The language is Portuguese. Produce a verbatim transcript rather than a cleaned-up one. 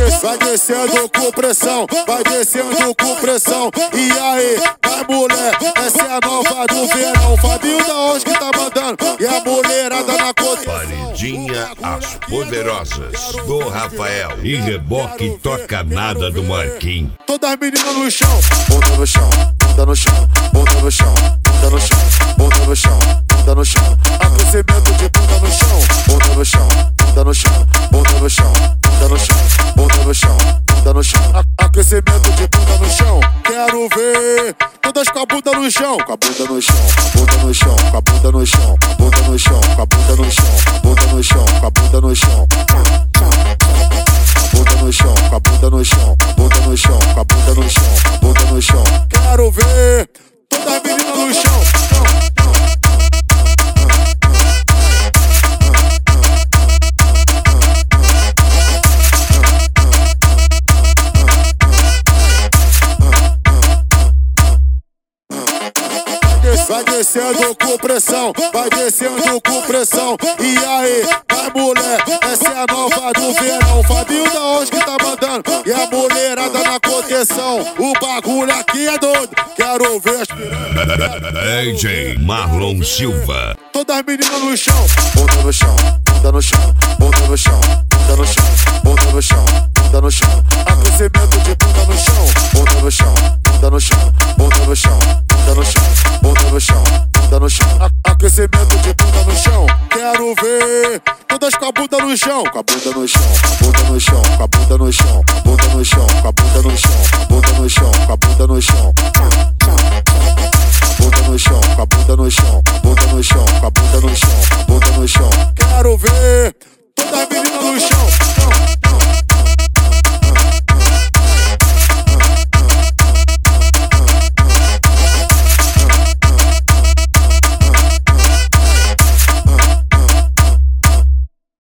Vai descendo com pressão, vai descendo com pressão. E aí, vai mulher, essa é a nova do verão. Fabinho da onde que tá mandando, e a mulherada na conta. Paredinha As Poderosas do Rafael e reboque toca nada do Marquinhos. Todas as meninas no chão, bunda no chão, bunda no chão, bunda no chão, bunda no chão, bunda no chão, bunda no chão. Aquecimento de bunda no chão, bunda no chão, bunda no chão, bunda no chão, bunda no chão, bunda no chão, bunda no chão. Aquecimento de bunda no chão, quero ver todas com a bunda no chão, com a bunda no chão, bunda no chão, com a bunda no chão, bunda no chão, com a bunda no chão, bunda no chão, com a bunda no chão. Bunda no chão, com a bunda no chão, bunda no chão, com a bunda no chão, bunda no chão. Quero ver toda a menina no chão. Vai descendo com pressão, vai descendo com pressão. E aí, vai mulher, essa é a nova do verão. Fabinho da onde que tá mandando, e a mulherada na contenção. O bagulho aqui é doido, quero ver as piranhas. D J Marlon Silva. Todas as meninas no chão, bunda no chão, bunda no chão, bunda no chão, bunda no chão, bunda no chão, bunda no chão. Aquecimento de bunda no chão, bunda no chão, bunda no chão, bunda no chão, bunda no chão, bunda no chão, bunda no chão. Aquecimento de bunda no chão, quero ver todas com a bunda no chão, com a bunda no chão, bunda no chão, com a bunda no chão,